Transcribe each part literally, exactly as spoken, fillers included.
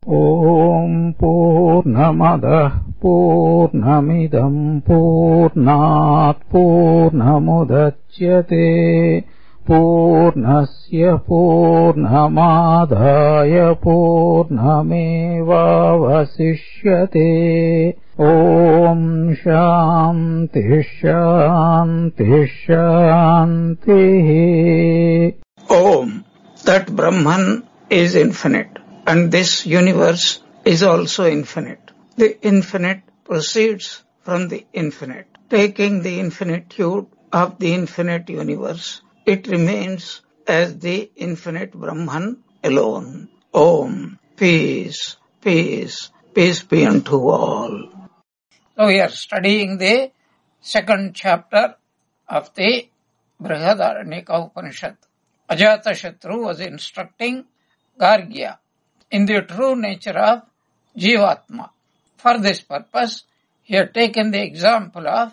Om Purnamadah Purnamidam Purnat Purnamudachyate Purnasya Purnamadhaya Purnamevavasishyate. Om Shanti Shanti Shanti. Om, that Brahman is infinite, and this universe is also infinite. The infinite proceeds from the infinite. Taking the infinitude of the infinite universe, it remains as the infinite Brahman alone. Om, peace, peace, peace be unto all. So we are studying the second chapter of the Brihadaranyaka Upanishad. Ajatashatru was instructing Gargya in the true nature of Jivatma. For this purpose, he had taken the example of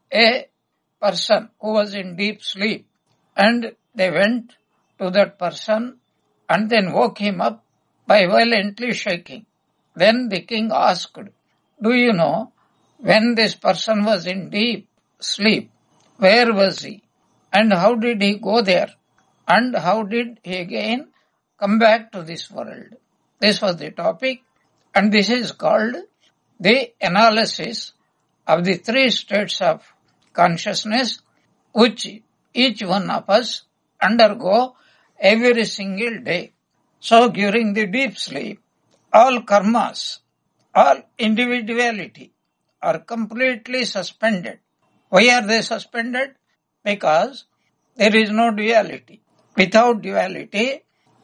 a person who was in deep sleep, and they went to that person and then woke him up by violently shaking. Then the king asked, "Do you know when this person was in deep sleep, where was he, and how did he go there, and how did he again come back to this world?" This was the topic, and this is called the analysis of the three states of consciousness which each one of us undergo every single day. So during the deep sleep, all karmas, all individuality are completely suspended. Why are they suspended? Because there is no duality. Without duality,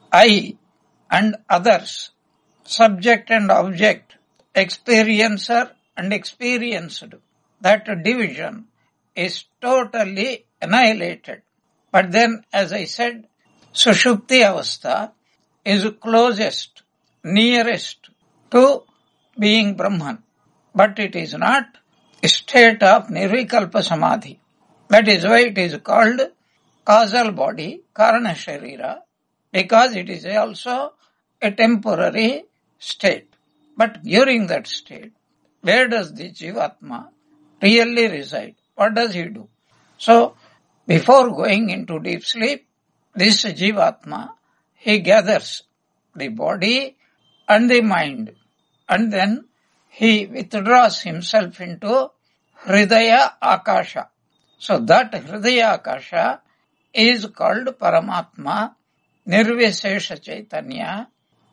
I and others, subject and object, experiencer and experienced, that division is totally annihilated. But then, as I said, Sushupti Avastha is closest, nearest to being Brahman. But it is not a state of Nirvikalpa Samadhi. That is why it is called causal body, Karana Sharira, because it is also a temporary state. But during that state, where does the Jivatma really reside? What does he do? So, before going into deep sleep, this Jivatma, he gathers the body and the mind, and then he withdraws himself into Hridaya Akasha. So that Hridaya Akasha is called Paramatma, Nirvishesha Chaitanya.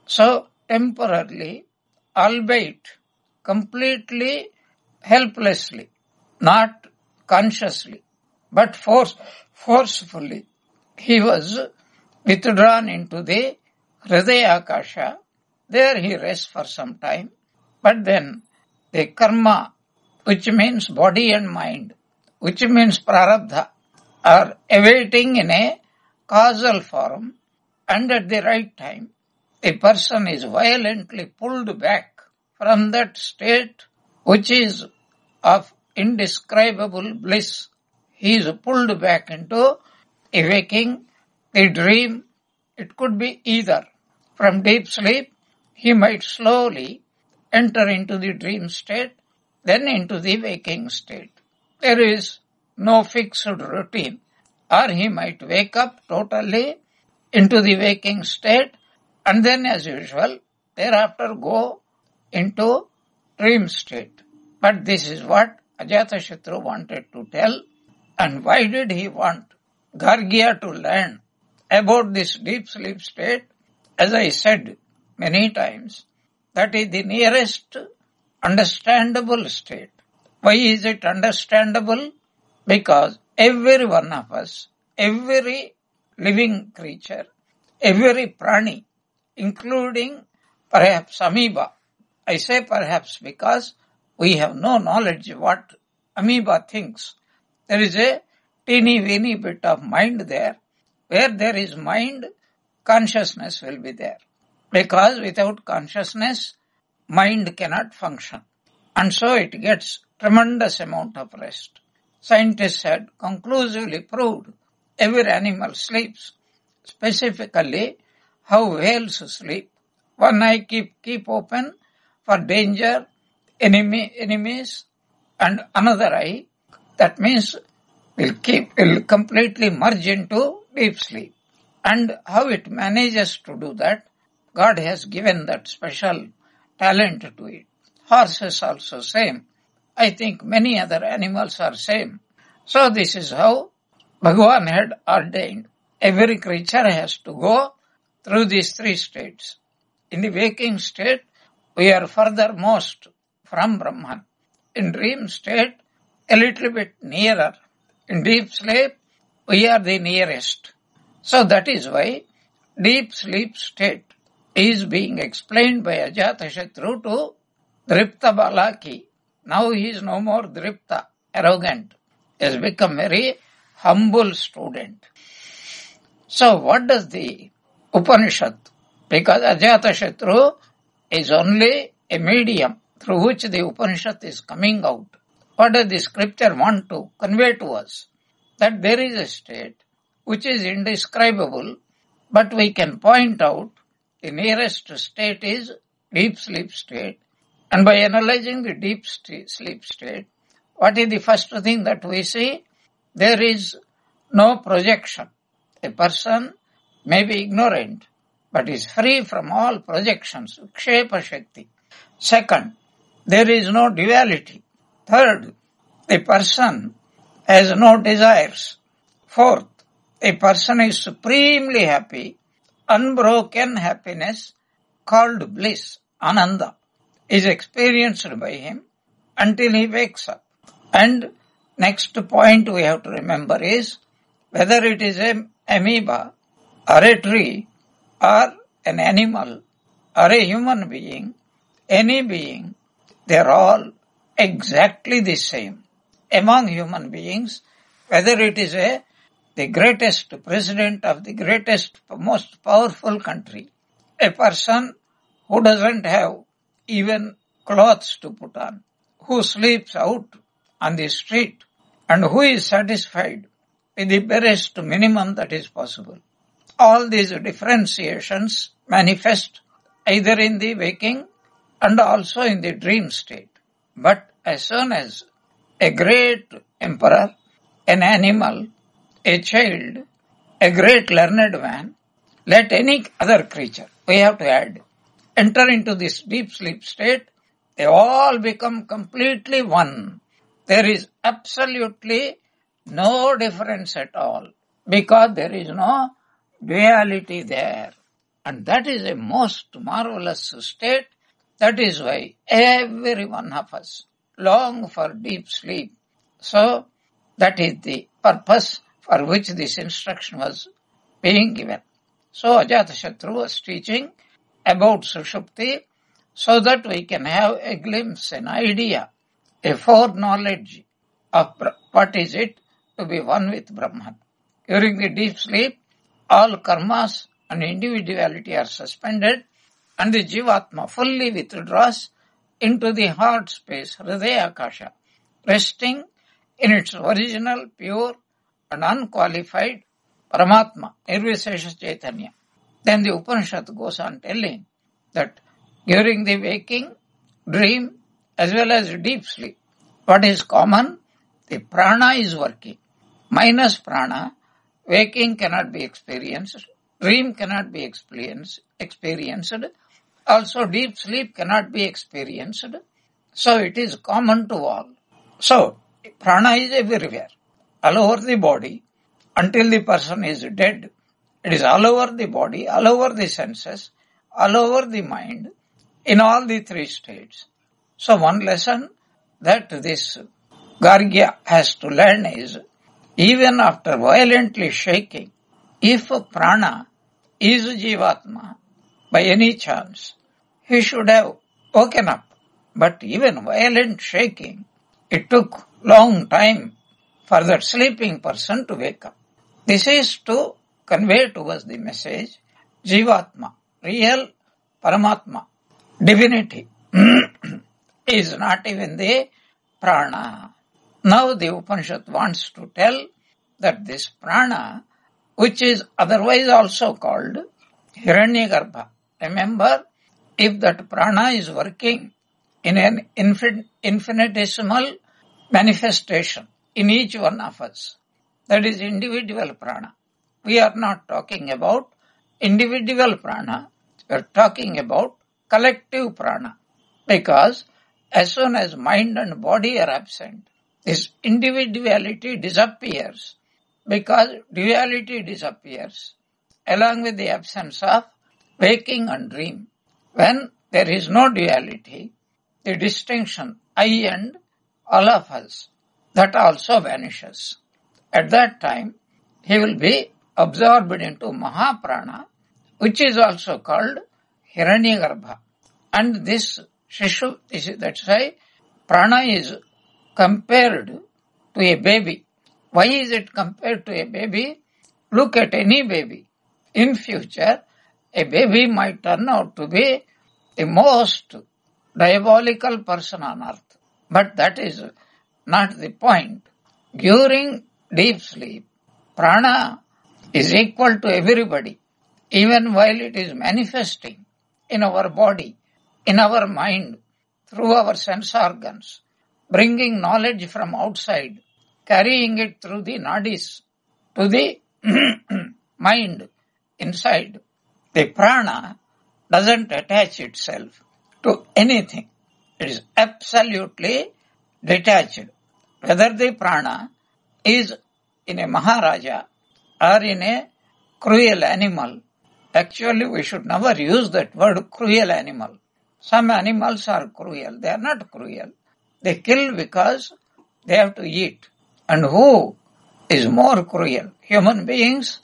So temporarily, albeit completely helplessly, not consciously, but force, forcefully, he was withdrawn into the Hridaya Akasha. There he rests for some time, but then the karma, which means body and mind, which means prarabdha, are awaiting in a causal form, and at the right time, a person is violently pulled back from that state which is of indescribable bliss. He is pulled back into a waking, a dream. It could be either from deep sleep, he might slowly enter into the dream state, then into the waking state. There is no fixed routine. Or he might wake up totally into the waking state, and then as usual, thereafter go into dream state. But this is what Ajatashatru wanted to tell. And why did he want Gargya to learn about this deep sleep state? As I said many times, that is the nearest understandable state. Why is it understandable? Because every one of us, every living creature, every prani, including perhaps amoeba. I say perhaps because we have no knowledge of what amoeba thinks. There is a teeny weeny bit of mind there. Where there is mind, consciousness will be there. Because without consciousness, mind cannot function. And so it gets tremendous amount of rest. Scientists had conclusively proved every animal sleeps, specifically how whales sleep. One eye keep, keep open for danger, enemy, enemies, and another eye, that means will keep, will completely merge into deep sleep. And how it manages to do that, God has given that special talent to it. Horses also same. I think many other animals are same. So this is how Bhagavan had ordained. Every creature has to go through these three states. In the waking state, we are furthermost from Brahman. In dream state, a little bit nearer. In deep sleep, we are the nearest. So that is why deep sleep state is being explained by Ajatashatru to Dripta Balaki. Now he is no more Dripta, arrogant. He has become very humble student. So what does the Upanishad? Because Ajatashatru is only a medium through which the Upanishad is coming out. What does the scripture want to convey to us? That there is a state which is indescribable, but we can point out the nearest state is deep sleep state. And by analyzing the deep sleep state, what is the first thing that we see? There is no projection. A person may be ignorant, but is free from all projections, Kshepa Shakti. Second, there is no duality. Third, a person has no desires. Fourth, a person is supremely happy, unbroken happiness called bliss, Ananda, is experienced by him until he wakes up. And next point we have to remember is whether it is an amoeba or a tree or an animal or a human being, any being, they are all exactly the same. Among human beings, whether it is a the greatest president of the greatest, most powerful country, a person who doesn't have even clothes to put on, who sleeps out on the street, and who is satisfied with the barest minimum that is possible. All these differentiations manifest either in the waking and also in the dream state. But as soon as a great emperor, an animal, a child, a great learned man, let any other creature, we have to add, enter into this deep sleep state, they all become completely one. There is absolutely no difference at all because there is no duality there. And that is a most marvelous state. That is why every one of us long for deep sleep. So that is the purpose for which this instruction was being given. So Ajatashatru was teaching about Sushupti so that we can have a glimpse, an idea, a foreknowledge of what is it to be one with Brahman. During the deep sleep, all karmas and individuality are suspended and the Jivatma fully withdraws into the heart space, Hridaya Akasha, resting in its original, pure and unqualified Paramatma, Nirvishesha Chaitanya. Then the Upanishad goes on telling that during the waking, dream, as well as deep sleep, what is common? The prana is working. Minus prana, waking cannot be experienced, dream cannot be experienced, experienced. Also deep sleep cannot be experienced. So it is common to all. So prana is everywhere, all over the body until the person is dead. It is all over the body, all over the senses, all over the mind, in all the three states. So one lesson that this Gargya has to learn is, even after violently shaking, if prana is Jivatma, by any chance, he should have woken up. But even violent shaking, it took long time for that sleeping person to wake up. This is to convey to us the message, Jivatma, real Paramatma, divinity, is not even the prana. Now the Upanishad wants to tell that this prana, which is otherwise also called Hiranyagarbha. Remember, if that prana is working in an infin- infinitesimal manifestation in each one of us, that is individual prana. We are not talking about individual prana, we are talking about collective prana. Because as soon as mind and body are absent, this individuality disappears, because duality disappears along with the absence of waking and dream. When there is no duality, the distinction I and all of us, that also vanishes. At that time, he will be absorbed into Mahaprana, which is also called Hiranyagarbha. And this Shishu, this is, that's why prana is compared to a baby. Why is it compared to a baby? Look at any baby. In future, a baby might turn out to be the most diabolical person on earth. But that is not the point. During deep sleep, prana is equal to everybody, even while it is manifesting in our body, in our mind, through our sense organs, bringing knowledge from outside, carrying it through the nadis to the mind inside. The prana doesn't attach itself to anything. It is absolutely detached. Whether the prana is in a Maharaja or in a cruel animal, actually we should never use that word cruel animal. Some animals are cruel. They are not cruel. They kill because they have to eat. And who is more cruel? Human beings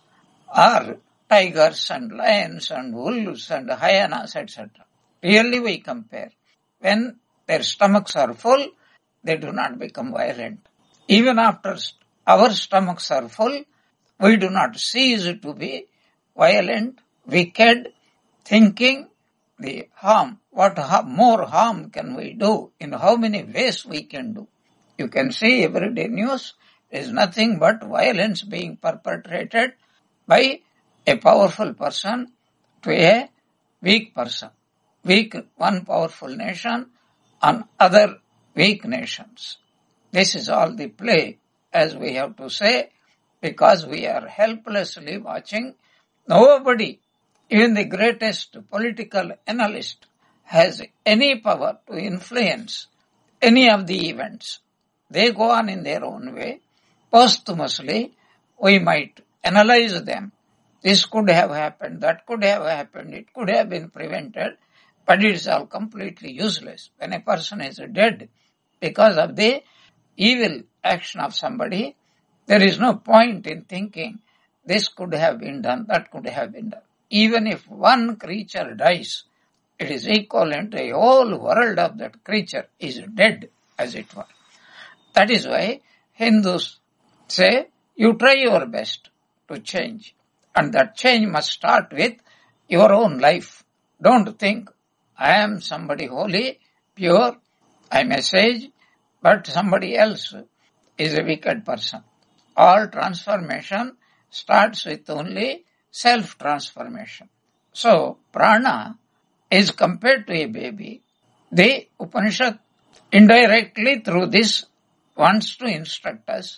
or tigers and lions and wolves and hyenas, et cetera. Really we compare. When their stomachs are full, they do not become violent. Even after our stomachs are full, we do not cease to be violent, wicked, thinking the harm. What harm, more harm can we do? In how many ways we can do? You can see everyday news is nothing but violence being perpetrated by a powerful person to a weak person. Weak, one powerful nation on other weak nations. This is all the play, as we have to say, because we are helplessly watching. Nobody, even the greatest political analyst, has any power to influence any of the events. They go on in their own way. Posthumously, we might analyze them. This could have happened, that could have happened, it could have been prevented, but it is all completely useless. When a person is dead because of the evil action of somebody, there is no point in thinking this could have been done, that could have been done. Even if one creature dies, it is equivalent to a whole world of that creature is dead, as it were. That is why Hindus say, you try your best to change. And that change must start with your own life. Don't think, I am somebody holy, pure, I am a sage, but somebody else is a wicked person. All transformation starts with only self-transformation. So, prana is compared to a baby. The Upanishad indirectly through this wants to instruct us,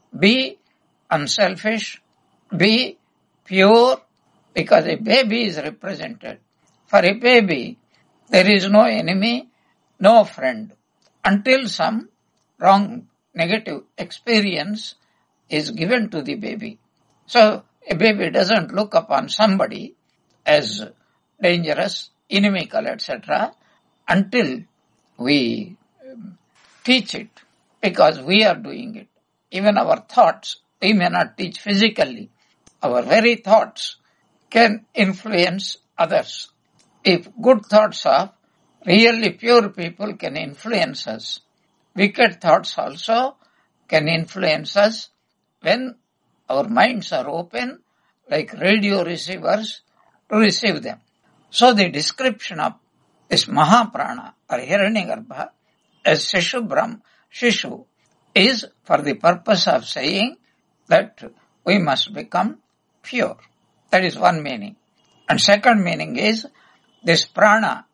be unselfish, be pure, because a baby is represented. For a baby, there is no enemy, no friend, until some wrong, negative experience is given to the baby. So, a baby doesn't look upon somebody as dangerous, inimical, et cetera, until we teach it, because we are doing it. Even our thoughts, we may not teach physically. Our very thoughts can influence others. If good thoughts of really pure people can influence us, wicked thoughts also can influence us when our minds are open like radio receivers to receive them. So the description of this Mahaprana or Hiranyagarbha as Shishu Brahm, Shishu, is for the purpose of saying that we must become pure. That is one meaning. And second meaning is this prana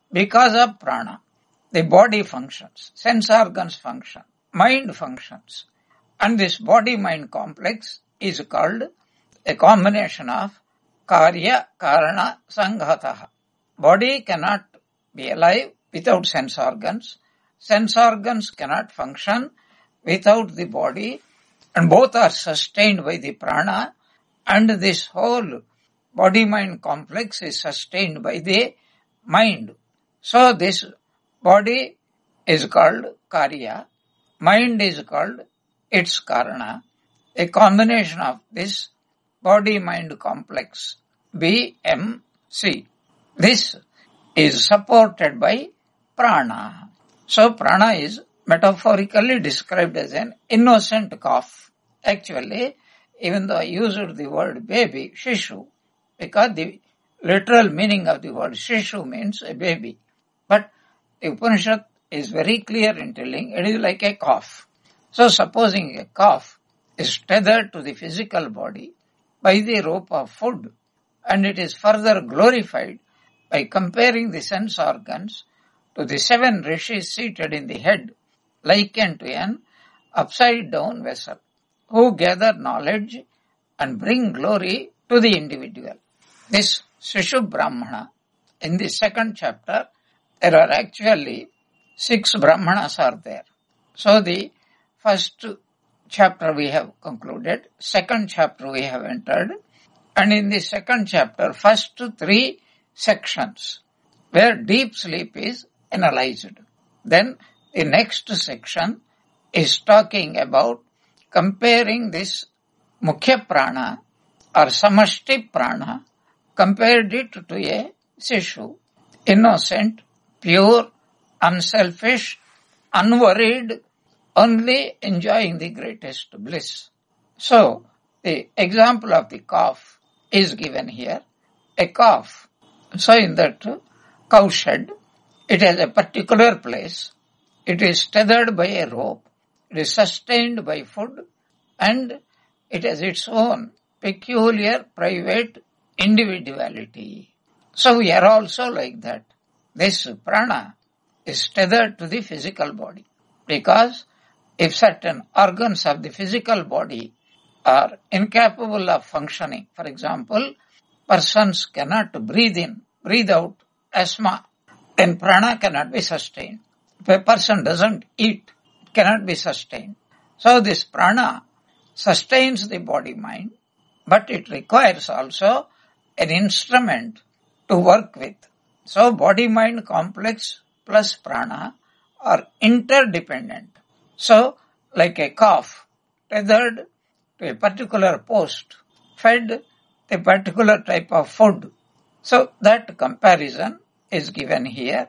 Because of prana, the body functions, sense organs function, mind functions. And this body-mind complex is called a combination of karya, karana, sanghataha. Body cannot be alive without sense organs. Sense organs cannot function without the body, and both are sustained by the prana, and this whole body-mind complex is sustained by the mind. So this body is called karya, mind is called its karana, a combination of this body-mind complex, B M C. This is supported by prana. So prana is metaphorically described as an innocent cough. Actually, even though I used the word baby, shishu, because the literal meaning of the word shishu means a baby. But the Upanishad is very clear in telling it is like a cough. So supposing a cough is tethered to the physical body by the rope of food, and it is further glorified by comparing the sense organs to the seven rishis seated in the head, likened to an upside-down vessel, who gather knowledge and bring glory to the individual. This Shishu Brahmana, in the second chapter, there are actually six Brahmanas are there. So the first chapter we have concluded, second chapter we have entered, and in the second chapter, first three sections, where deep sleep is analyzed. Then the next section is talking about comparing this Mukhya Prana or Samashti Prana, compared it to a Shishu, innocent, pure, unselfish, unworried, only enjoying the greatest bliss. So, the example of the cough is given here. A cough. So, in that cowshed, it has a particular place. It is tethered by a rope. It is sustained by food, and it has its own peculiar private individuality. So we are also like that. This prana is tethered to the physical body, because if certain organs of the physical body are incapable of functioning, for example, persons cannot breathe in, breathe out, asthma, then prana cannot be sustained. If a person doesn't eat, it cannot be sustained. So this prana sustains the body-mind, but it requires also an instrument to work with. So body-mind complex plus prana are interdependent. So like a cough tethered to a particular post, fed a particular type of food. So that comparison is given here.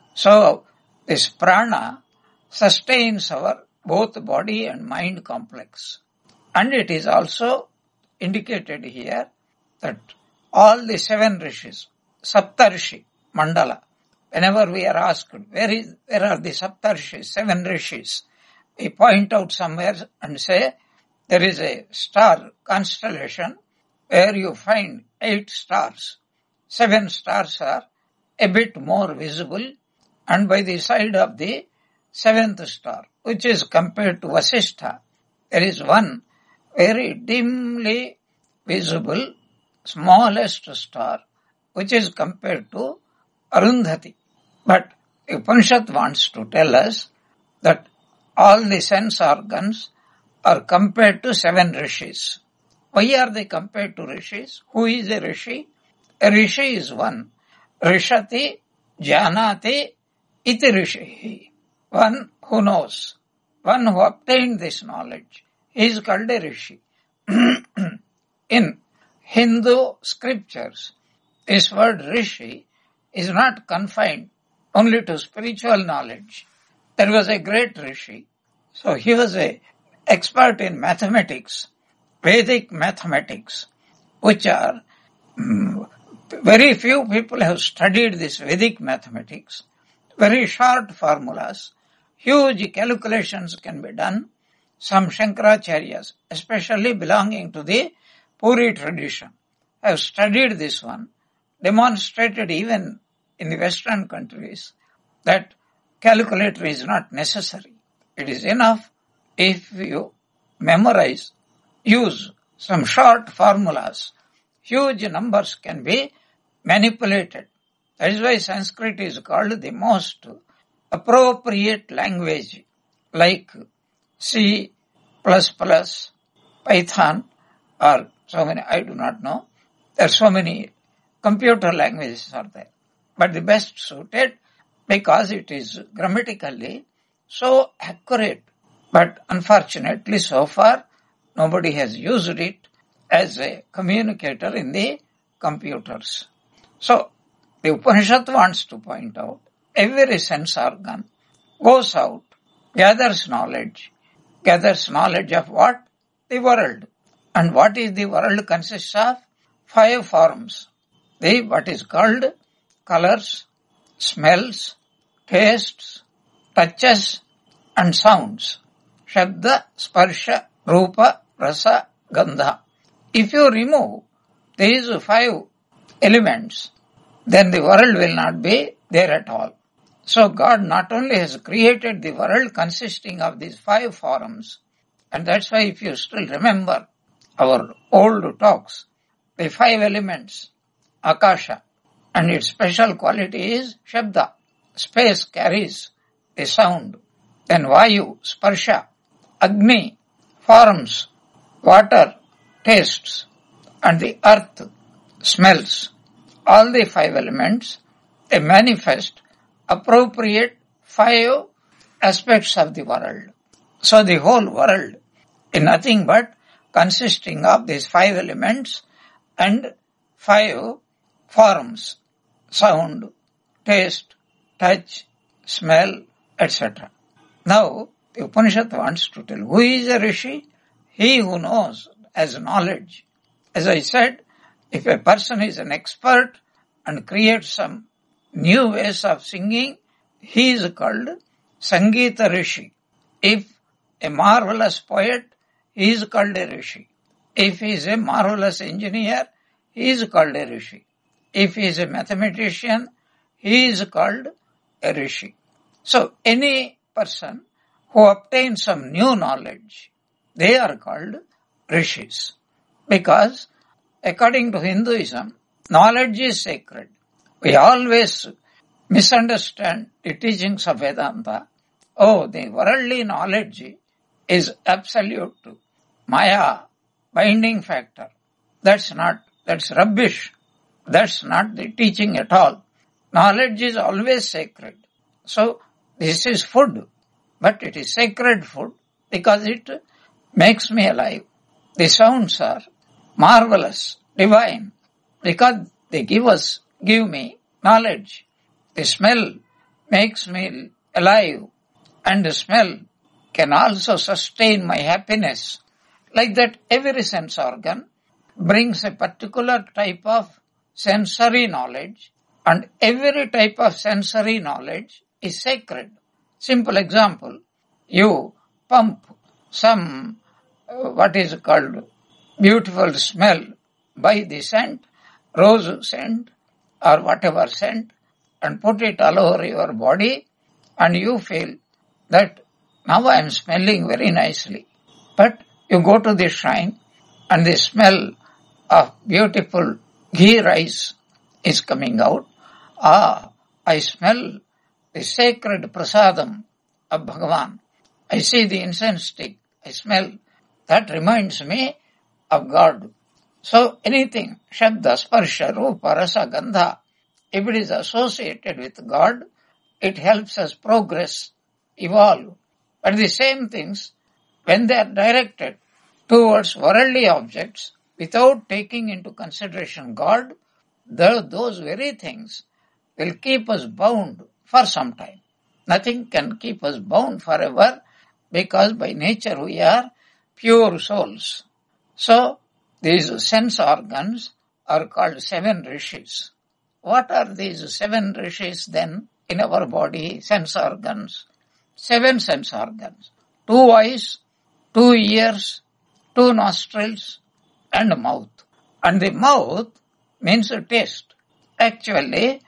So this prana sustains our both body and mind complex. And it is also indicated here that all the seven rishis, Saptarshi, Mandala, whenever we are asked, where is, where are the Saptarshis, seven rishis, we point out somewhere and say, there is a star constellation where you find eight stars. Seven stars are a bit more visible, and by the side of the seventh star, which is compared to Vasishtha, there is one very dimly visible, smallest star, which is compared to Arundhati. But Upanishad wants to tell us that all the sense organs are compared to seven rishis. Why are they compared to rishis? Who is a rishi? A rishi is one. Rishati, Janati, iti rishi. One who knows. One who obtained this knowledge. He is called a rishi. In Hindu scriptures, this word rishi is not confined only to spiritual knowledge. There was a great rishi. So he was an expert in mathematics, Vedic mathematics, which are, um, very few people have studied this Vedic mathematics. Very short formulas, huge calculations can be done. Some Shankaracharyas, especially belonging to the Puri tradition, have studied this one, demonstrated even in the Western countries that calculator is not necessary. It is enough if you memorize, use some short formulas. Huge numbers can be manipulated. That is why Sanskrit is called the most appropriate language, like C plus plus, Python, or so many, I do not know. There are so many computer languages are there. But the best suited because it is grammatically so accurate. But unfortunately so far nobody has used it as a communicator in the computers. So the Upanishad wants to point out every sense organ goes out, gathers knowledge, gathers knowledge of what? The world. And what is the world consists of? Five forms. The what is called colors, smells, tastes, touches and sounds. Shabda, Sparsha, Rupa, Rasa, Gandha. If you remove these five elements, then the world will not be there at all. So God not only has created the world consisting of these five forms, and that's why if you still remember our old talks, the five elements, Akasha, and its special quality is Shabda. Space carries the sound. Then Vayu, Sparsha, Agni, forms, water, tastes, and the earth, smells. All the five elements, they manifest appropriate five aspects of the world. So the whole world is nothing but consisting of these five elements and five forms, sound, taste, touch, smell, et cetera. Now, the Upanishad wants to tell who is a Rishi? He who knows as knowledge. As I said, if a person is an expert and creates some new ways of singing, he is called Sangeeta Rishi. If a marvelous poet, he is called a Rishi. If he is a marvelous engineer, he is called a Rishi. If he is a mathematician, he is called a Rishi. So any person who obtains some new knowledge, they are called Rishis. Because according to Hinduism, knowledge is sacred. We always misunderstand the teachings of Vedanta. Oh, the worldly knowledge is absolute Maya, binding factor. That's not, that's rubbish. That's not the teaching at all. Knowledge is always sacred. So, this is food, but it is sacred food because it makes me alive. The sounds are marvelous, divine, because they give us, give me knowledge. The smell makes me alive, and the smell can also sustain my happiness. Like that, every sense organ brings a particular type of sensory knowledge, and every type of sensory knowledge is sacred. Simple example, you pump some, uh, what is called, beautiful smell by the scent, rose scent or whatever scent, and put it all over your body, and you feel that now I am smelling very nicely. But you go to the shrine and the smell of beautiful ghee rice is coming out. Ah, I smell the sacred prasadam of Bhagavan. I see the incense stick. I smell. That reminds me of God. So anything, Shabda, Sparsha, Rupa, Rasa, Gandha, if it is associated with God, it helps us progress, evolve. But the same things, when they are directed towards worldly objects, without taking into consideration God, the, those very things will keep us bound for some time. Nothing can keep us bound forever because by nature we are pure souls. So, these sense organs are called seven rishis. What are these seven rishis then in our body, sense organs? Seven sense organs. Two eyes, two ears, two nostrils, and mouth. And the mouth means a taste. Actually,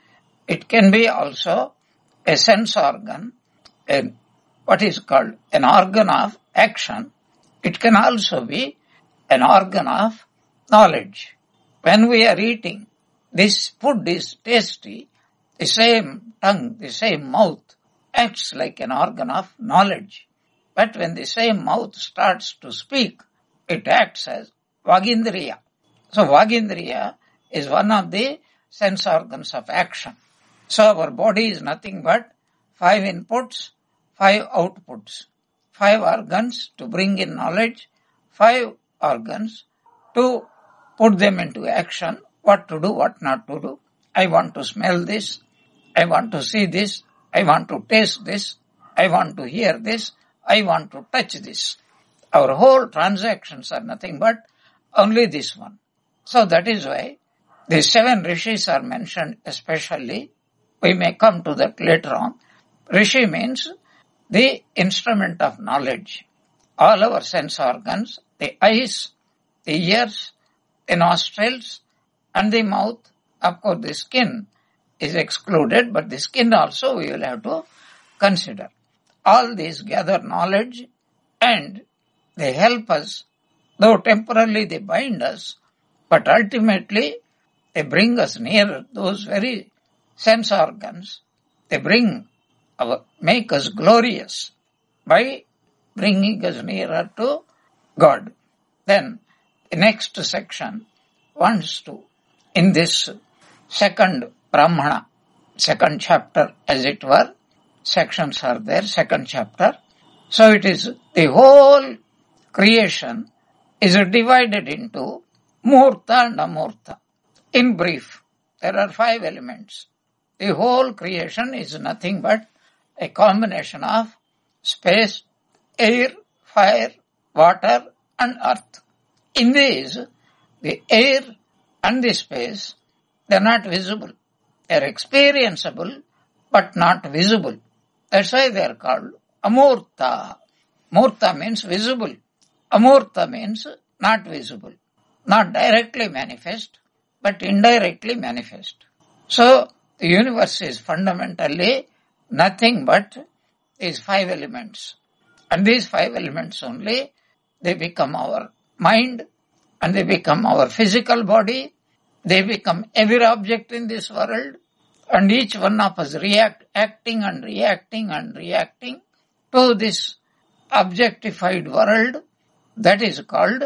It can be also a sense organ, a, what is called an organ of action. It can also be an organ of knowledge. When we are eating, this food is tasty, the same tongue, the same mouth acts like an organ of knowledge. But when the same mouth starts to speak, it acts as Vagindriya. So Vagindriya is one of the sense organs of action. So our body is nothing but five inputs, five outputs, five organs to bring in knowledge, five organs to put them into action, what to do, what not to do. I want to smell this, I want to see this, I want to taste this, I want to hear this, I want to touch this. Our whole transactions are nothing but only this one. So that is why the seven rishis are mentioned especially. We may come to that later on. Rishi means the instrument of knowledge. All our sense organs, the eyes, the ears, the nostrils, and the mouth. Of course, the skin is excluded, but the skin also we will have to consider. All these gather knowledge and they help us, though temporarily they bind us, but ultimately they bring us nearer. Those very sense organs, they bring our, make us glorious by bringing us nearer to God. Then the next section wants to, in this second Brahmana, second chapter as it were, sections are there, second chapter. So it is the whole creation is divided into Murta and Amurta. In brief, there are five elements. The whole creation is nothing but a combination of space, air, fire, water and earth. In these, the air and the space, they are not visible. They are experienceable but not visible. That's why they are called Amurta. Murta means visible. Amurta means not visible. Not directly manifest, but indirectly manifest. So, the universe is fundamentally nothing but these five elements. And these five elements only, they become our mind, and they become our physical body, they become every object in this world, and each one of us react, acting and reacting and reacting to this objectified world that is called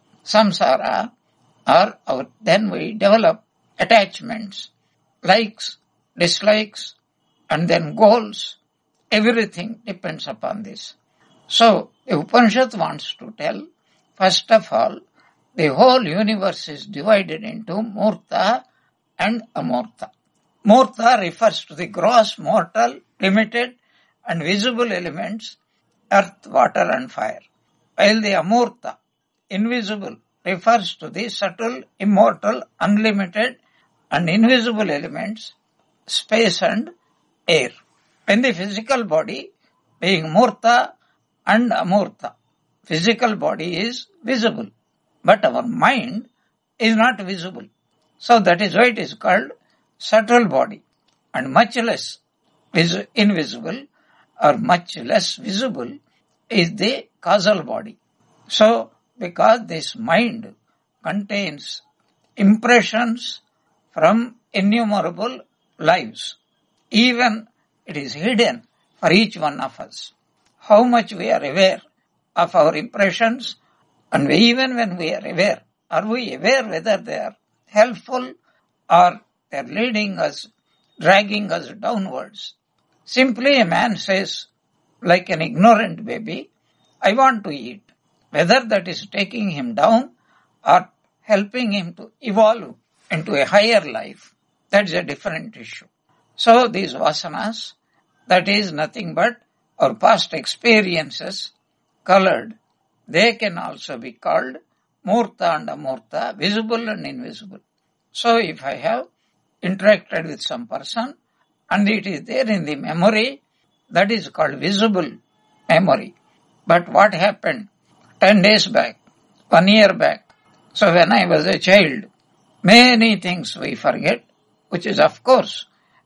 samsara, or our, then we develop attachments, likes, dislikes, and then goals. Everything depends upon this. So, the Upanishad wants to tell, first of all, the whole universe is divided into Murta and Amurta. Murta refers to the gross, mortal, limited and visible elements, earth, water and fire. While the Amurta, invisible, refers to the subtle, immortal, unlimited and invisible elements, space and air. When the physical body, being Murta and Amurta, physical body is visible, but our mind is not visible. So that is why it is called subtle body, and much less vis- invisible or much less visible is the causal body. So, because this mind contains impressions from innumerable lives, even it is hidden for each one of us. How much we are aware of our impressions, and we, even when we are aware, are we aware whether they are helpful or they are leading us, dragging us downwards? Simply a man says, like an ignorant baby, I want to eat. Whether that is taking him down or helping him to evolve into a higher life, that's a different issue. So these vasanas, that is nothing but our past experiences colored, they can also be called Murta and Amurta, visible and invisible. So if I have interacted with some person and it is there in the memory, that is called visible memory. But what happened ten days back, one year back? So when I was a child, many things we forget, which is of course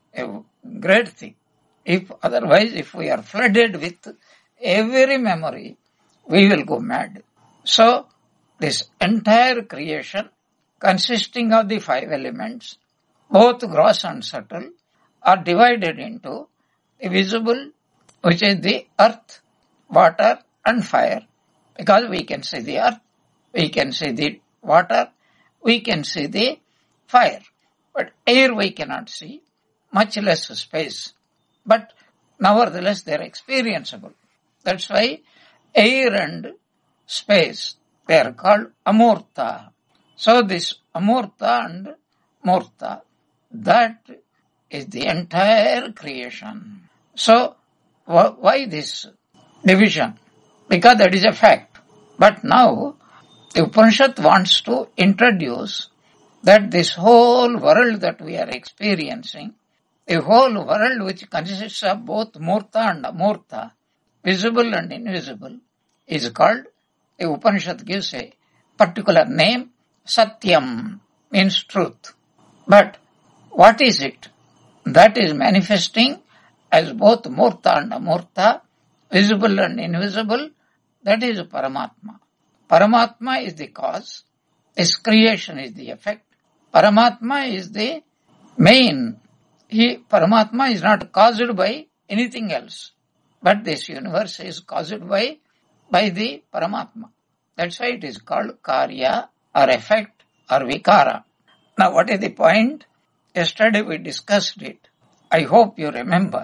a great thing. If otherwise, if we are flooded with every memory, we will go mad. So, this entire creation consisting of the five elements, both gross and subtle, are divided into the visible, which is the earth, water and fire. Because we can see the earth, we can see the water, we can see the fire. But air we cannot see, much less space. But nevertheless they are experienceable. That's why air and space, they are called amurta. So this amurta and murta, that is the entire creation. So wh- why this division? Because that is a fact. But now the Upanishad wants to introduce that this whole world that we are experiencing, the whole world which consists of both murta and amurta, visible and invisible, is called, the Upanishad gives a particular name, Satyam, means truth. But what is it? That is manifesting as both murta and amurta, visible and invisible, that is Paramatma. Paramatma is the cause, this creation is the effect. Paramatma is the main. He, Paramatma is not caused by anything else. But this universe is caused by, by the Paramatma. That's why it is called Karya or effect or Vikara. Now what is the point? Yesterday we discussed it. I hope you remember.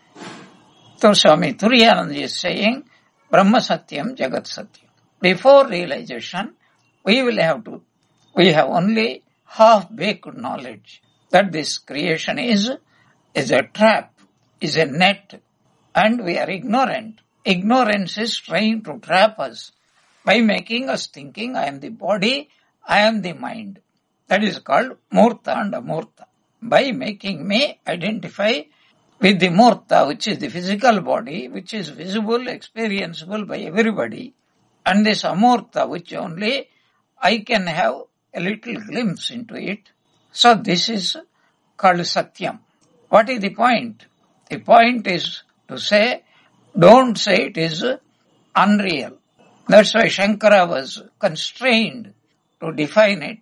So Swami Turiyananda is saying, Brahma Satyam, Jagat Satyam. Before realization, we will have to, we have only half-baked knowledge that this creation is, is a trap, is a net, and we are ignorant. Ignorance is trying to trap us by making us thinking, I am the body, I am the mind. That is called Murta and Amurta. By making me identify with the Murta, which is the physical body, which is visible, experienceable by everybody, and this Amurta, which only I can have a little glimpse into it. So this is called Satyam. What is the point? The point is to say, don't say it is unreal. That's why Shankara was constrained to define it.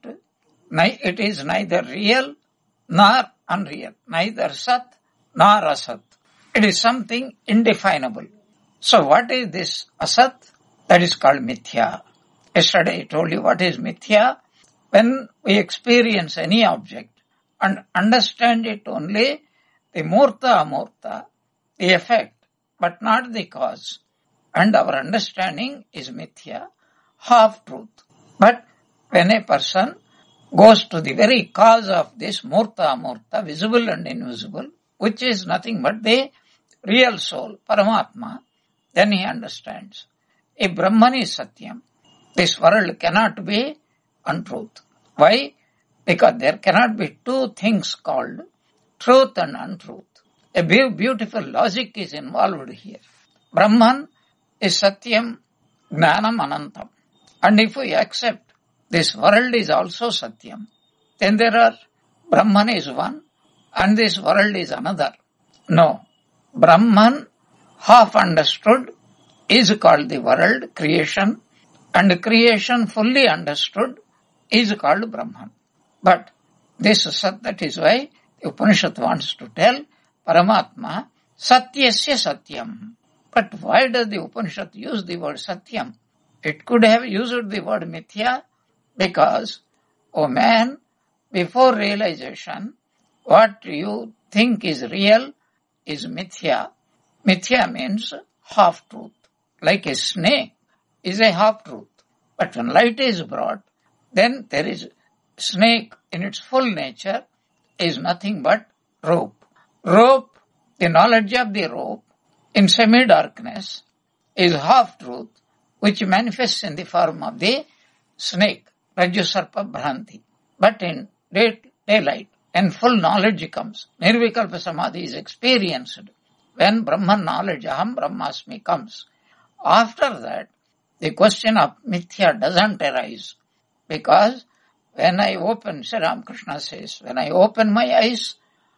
It is neither real nor unreal, neither Sat nor Asat. It is something indefinable. So what is this Asat? That is called Mithya. Yesterday I told you what is Mithya. When we experience any object and understand it only, the Murta Amurta, the effect, but not the cause. And our understanding is Mithya, half-truth. But when a person goes to the very cause of this Murta Amurta, visible and invisible, which is nothing but the real soul, Paramatma, then he understands. If Brahman is Satyam, this world cannot be untruth. Why? Because there cannot be two things called truth and untruth. A beautiful logic is involved here. Brahman is Satyam, Jnanam, Anantam. And if we accept this world is also Satyam, then there are, Brahman is one and this world is another. No. Brahman, half understood, is called the world, creation, and creation fully understood is called Brahman. But this Sat, that is why the Upanishad wants to tell Paramatma, Satyasya Satyam. But why does the Upanishad use the word Satyam? It could have used the word Mithya, because, O man, before realization, what you think is real is Mithya. Mithya means half-truth. Like a snake is a half-truth. But when light is brought, then there is snake in its full nature is nothing but rope. Rope, the knowledge of the rope in semi-darkness is half-truth, which manifests in the form of the snake, Rajyasarpa Bhranti. But in day, daylight, when full knowledge comes, Nirvikalpa Samadhi is experienced. When Brahman knowledge, Aham Brahmasmi, comes, after that, the question of Mithya doesn't arise. Because when I open, Sri Ramakrishna says, when I open my eyes,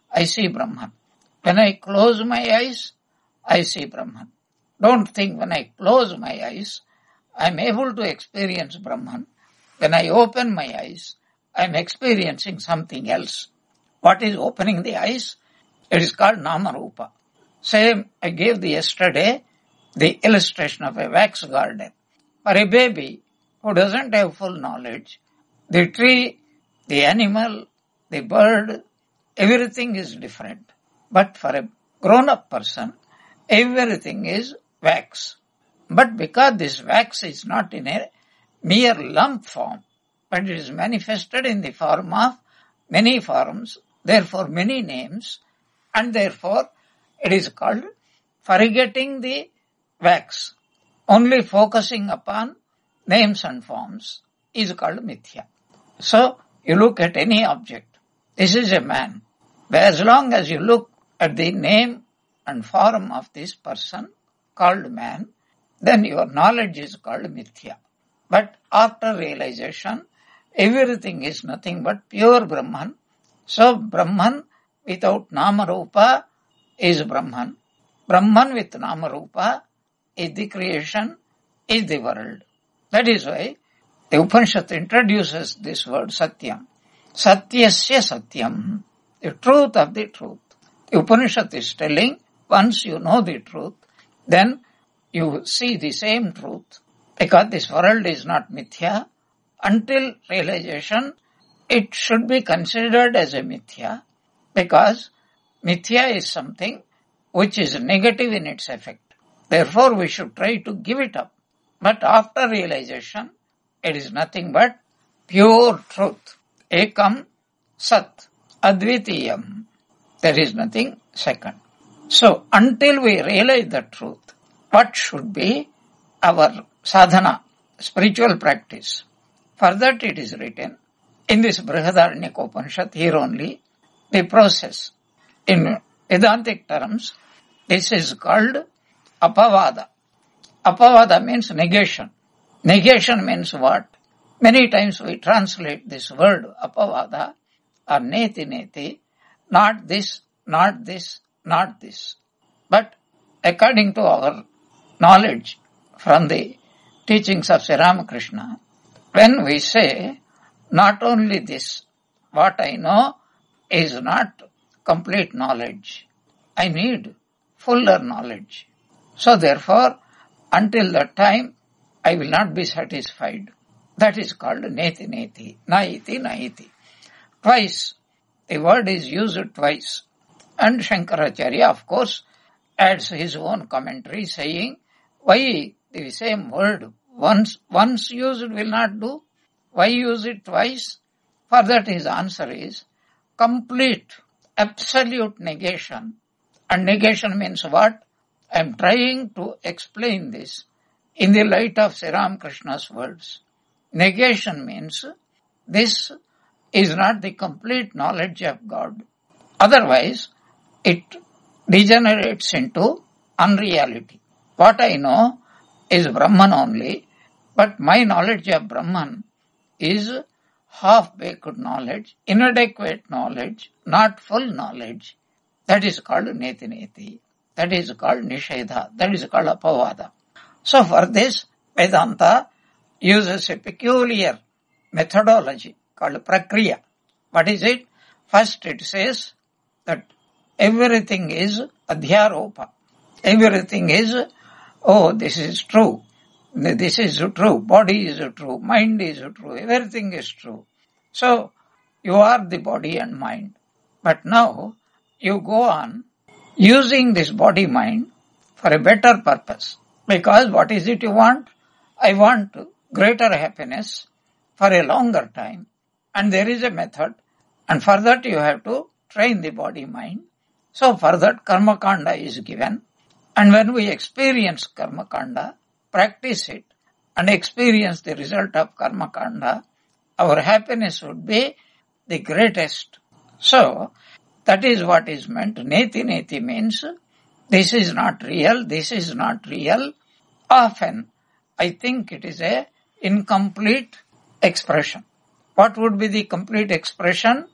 I see Brahman. When I close my eyes, I see Brahman. Don't think when I close my eyes, I am able to experience Brahman. When I open my eyes, I am experiencing something else. What is opening the eyes? It is called Namarupa. Same, I gave the yesterday the illustration of a wax garden. For a baby who doesn't have full knowledge, the tree, the animal, the bird, everything is different. But for a grown-up person, everything is wax. But because this wax is not in a mere lump form, but it is manifested in the form of many forms, therefore many names, and therefore it is called forgetting the wax. Only focusing upon names and forms is called mithya. So, you look at any object. This is a man. But as long as you look at the name and form of this person called man, then your knowledge is called mithya. But after realization, everything is nothing but pure Brahman. So, Brahman without Namarupa is Brahman. Brahman with Namarupa is the creation, is the world. That is why the Upanishad introduces this word Satyam. Satyasya Satyam, the truth of the truth. The Upanishad is telling, once you know the truth, then you see the same truth. Because this world is not mithya, until realization, it should be considered as a mithya, because mithya is something which is negative in its effect. Therefore, we should try to give it up. But after realization, it is nothing but pure truth. Ekam Sat Advitiyam. There is nothing second. So, until we realize the truth, what should be our sadhana, spiritual practice? For that it is written in this Brihadaranyaka Upanishad, here only, the process. In Vedantic terms, this is called apavada. Apavada means negation. Negation means what? Many times we translate this word apavada or neti neti, not this, not this, not this. But according to our knowledge from the teachings of Sri Ramakrishna, when we say not only this, what I know is not complete knowledge. I need fuller knowledge. So therefore, until that time, I will not be satisfied. That is called neti neti, naiti naiti. Twice, the word is used twice. And Shankaracharya, of course, adds his own commentary saying, why the same word once, once used will not do? Why use it twice? For that his answer is complete, absolute negation. And negation means what? I am trying to explain this in the light of Sri Ramakrishna's words. Negation means this is not the complete knowledge of God. Otherwise, it degenerates into unreality. What I know is Brahman only, but my knowledge of Brahman is half-baked knowledge, inadequate knowledge, not full knowledge. That is called neti neti. That is called nishedha. That is called apavada. So for this, Vedanta uses a peculiar methodology called prakriya. What is it? First it says that everything is adhyaropa. Everything is, oh, this is true. This is true. Body is true. Mind is true. Everything is true. So, you are the body and mind. But now, you go on using this body mind for a better purpose. Because what is it you want? I want greater happiness for a longer time. And there is a method. And for that you have to train the body mind. So for that karma kanda is given. And when we experience karma kanda, practice it and experience the result of karma kanda, our happiness would be the greatest. So, that is what is meant. Neti neti means this is not real, this is not real. Often, I think it is a incomplete expression. What would be the complete expression?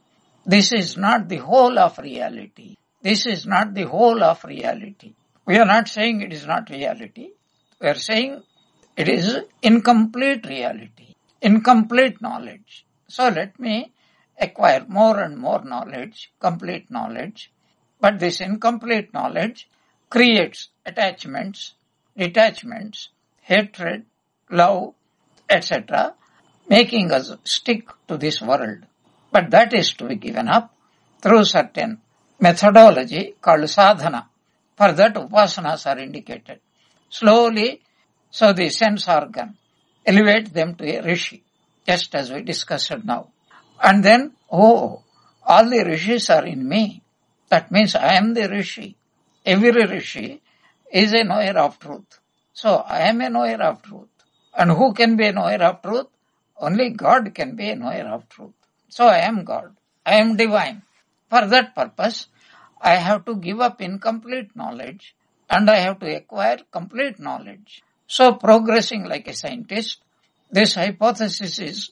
This is not the whole of reality. This is not the whole of reality. We are not saying it is not reality. We are saying it is incomplete reality, incomplete knowledge. So let me acquire more and more knowledge, complete knowledge. But this incomplete knowledge creates attachments, detachments, hatred, love, et cetera, making us stick to this world. But that is to be given up through certain methodology called sadhana. For that, upasanas are indicated. Slowly, so the sense organ, elevate them to a rishi, just as we discussed now. And then, oh, all the rishis are in me. That means I am the rishi. Every rishi is a knower of truth. So I am a knower of truth. And who can be a knower of truth? Only God can be a knower of truth. So I am God. I am divine. For that purpose, I have to give up incomplete knowledge and I have to acquire complete knowledge. So progressing like a scientist, this hypothesis is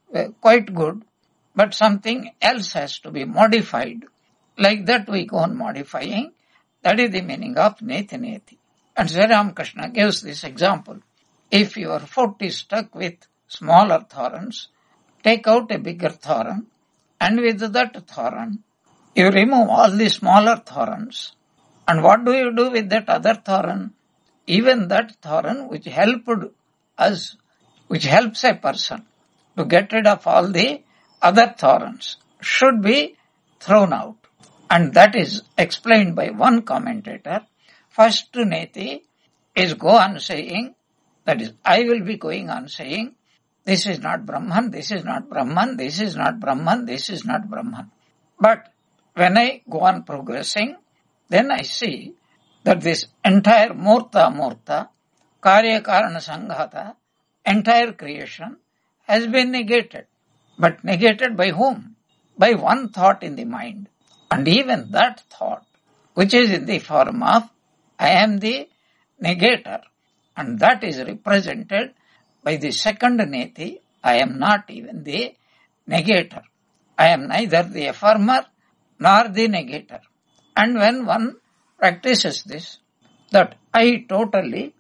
quite good, but something else has to be modified. Like that we go on modifying. That is the meaning of Neti Neti. And Sri Ramakrishna gives this example. If your foot is stuck with smaller thorns, take out a bigger thorn, and with that thorn, you remove all the smaller thorns. And what do you do with that other thorn? Even that thorn which helped us, which helps a person to get rid of all the other thorns, should be thrown out. And that is explained by one commentator. First Neti is go on saying, that is, I will be going on saying, this is not Brahman, this is not Brahman, this is not Brahman, this is not Brahman. But when I go on progressing, then I see that this entire Murta Murta, Karya Karana Sanghata, entire creation has been negated. But negated by whom? By one thought in the mind. And even that thought, which is in the form of, I am the negator. And that is represented by the second Neti, I am not even the negator. I am neither the affirmer nor the negator. And when one practices this, that I totally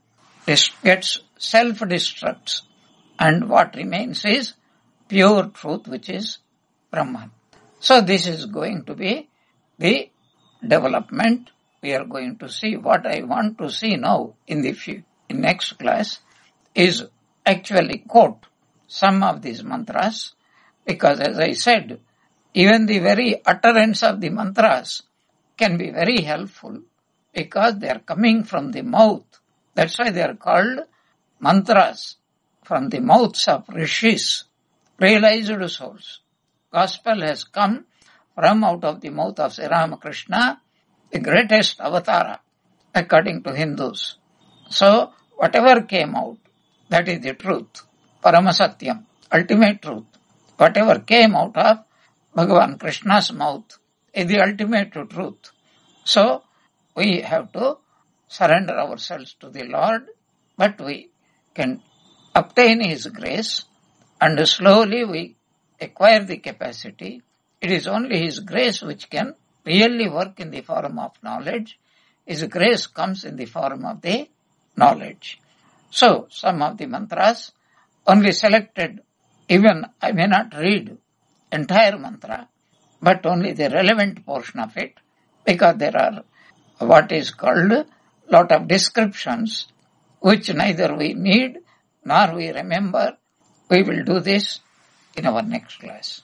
gets self-destructs, and what remains is pure truth, which is Brahman. So this is going to be the development. We are going to see what I want to see now in the few, in next class is actually quote some of these mantras, because as I said, even the very utterance of the mantras can be very helpful because they are coming from the mouth. That's why they are called mantras, from the mouths of rishis, realized souls. Gospel has come from out of the mouth of Sri Ramakrishna, the greatest avatara, according to Hindus. So, whatever came out, that is the truth, Paramasatyam, ultimate truth. Whatever came out of Bhagavan Krishna's mouth is the ultimate truth. So, we have to surrender ourselves to the Lord, but we can obtain His grace, and slowly we acquire the capacity. It is only His grace which can really work in the form of knowledge. His grace comes in the form of the knowledge. So, some of the mantras, only selected, even I may not read entire mantra, but only the relevant portion of it, because there are what is called lot of descriptions, which neither we need nor we remember. We will do this in our next class.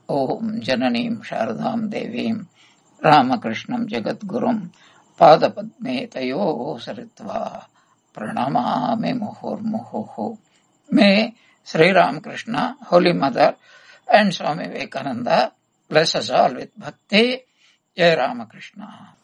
Om Jananim Sharadam Devim Ramakrishnam Jagat Gurum Padapadme Tayo Saritva Pranamami Muhur Muhuhu. May Sri Ramakrishna, Holy Mother, and Swami Vivekananda bless us all with bhakti. Jai Ramakrishna.